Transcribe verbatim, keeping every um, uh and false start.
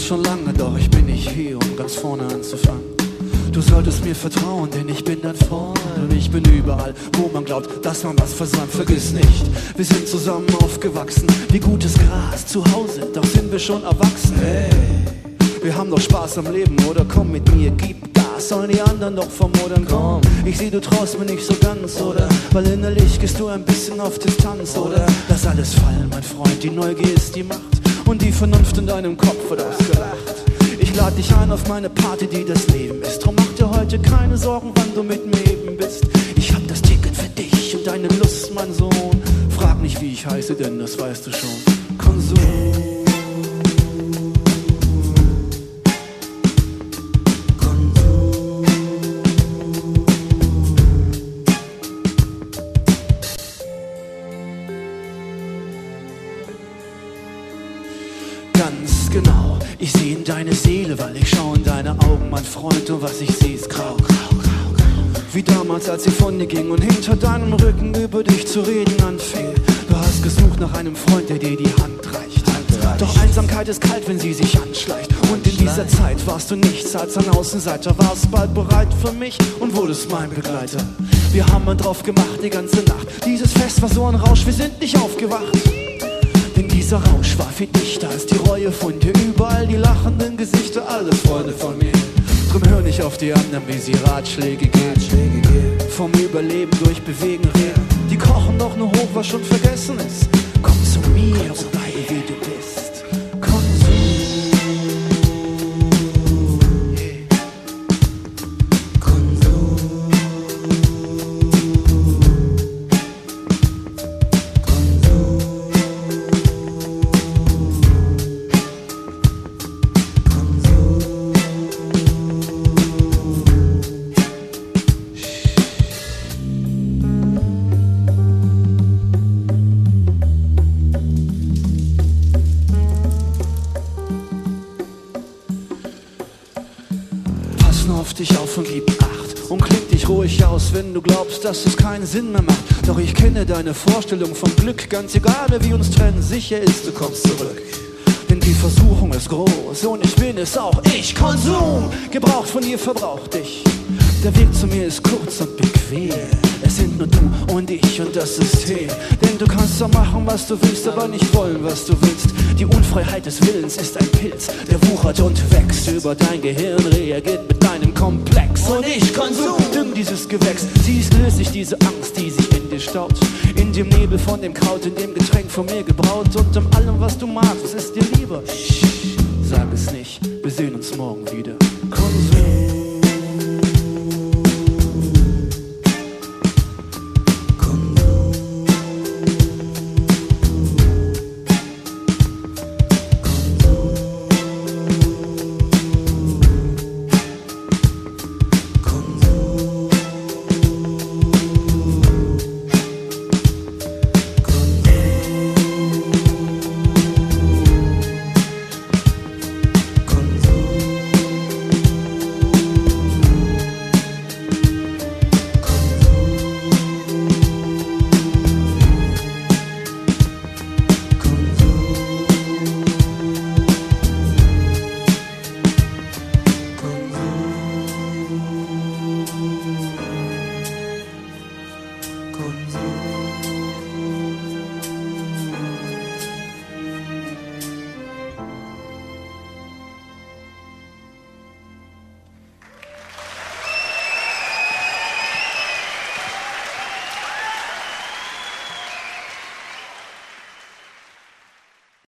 gibt's schon lange, doch ich bin nicht hier, um ganz vorne anzufangen. Du solltest mir vertrauen, denn ich bin dein Freund und ich bin überall, wo man glaubt, dass man was versäumt. Vergiss nicht, wir sind zusammen aufgewachsen, wie gutes Gras zu Hause, doch sind wir schon erwachsen. Hey, wir haben doch Spaß am Leben, oder komm mit mir, gib Gas, sollen die anderen doch vermodern. Komm, ich seh, du traust mir nicht so ganz, oder? Weil innerlich gehst du ein bisschen auf Distanz, oder? Lass alles fallen, mein Freund, die Neugier ist die Macht und die Vernunft in deinem Kopf wird ausgelacht. Ich lade dich ein auf meine Party, die das Leben ist. Drum mach dir heute keine Sorgen, wann du mit mir eben bist. Ich hab das Ticket für dich und deine Lust, mein Sohn. Frag nicht, wie ich heiße, denn das weißt du schon. Konsum. Ganz genau, ich sehe in deine Seele, weil ich schau in deine Augen, mein Freund, und was ich sehe ist grau, grau, grau, grau. Wie damals, als ich von dir ging und hinter deinem Rücken über dich zu reden anfing. Du hast gesucht nach einem Freund, der dir die Hand reicht. Hand reicht. Doch Einsamkeit ist kalt, wenn sie sich anschleicht. Und in dieser Zeit warst du nichts als ein Außenseiter. Warst bald bereit für mich und wurdest mein Begleiter. Wir haben einen drauf gemacht die ganze Nacht. Dieses Fest war so ein Rausch, wir sind nicht aufgewacht. Dieser Rausch war viel dichter als die Reue von dir. Überall die lachenden Gesichter, alles Freunde von mir. Drum hör nicht auf die anderen, wie sie Ratschläge geben. Vom Überleben durch Bewegen reden. Die kochen doch nur hoch, was schon vergessen ist. Komm zu mir und bleibe wie du bist. Konsum. Yeah. Konsum. Auf dich auf und gib Acht und kling dich ruhig aus, wenn du glaubst, dass es keinen Sinn mehr macht. Doch ich kenne deine Vorstellung vom Glück, ganz egal, wie wir uns trennen, sicher ist, du kommst zurück. Denn die Versuchung ist groß und ich bin es auch. Ich, Konsum, gebraucht von dir, verbraucht dich. Der Weg zu mir ist kurz und bequem. Es sind nur du und ich und das System. Denn du kannst doch machen, was du willst, aber nicht wollen, was du willst. Die Unfreiheit des Willens ist ein Pilz, der wuchert und wächst über dein Gehirn, reagiert mit deinem Komplex. Und ich, Konsum, düng dieses Gewächs. Siehst, löst sich diese Angst, die sich in dir staut. In dem Nebel von dem Kraut, in dem Getränk von mir gebraut. Und um allem, was du magst, ist dir lieber. Sag es nicht, wir sehen uns morgen wieder. Konsum. Konsum.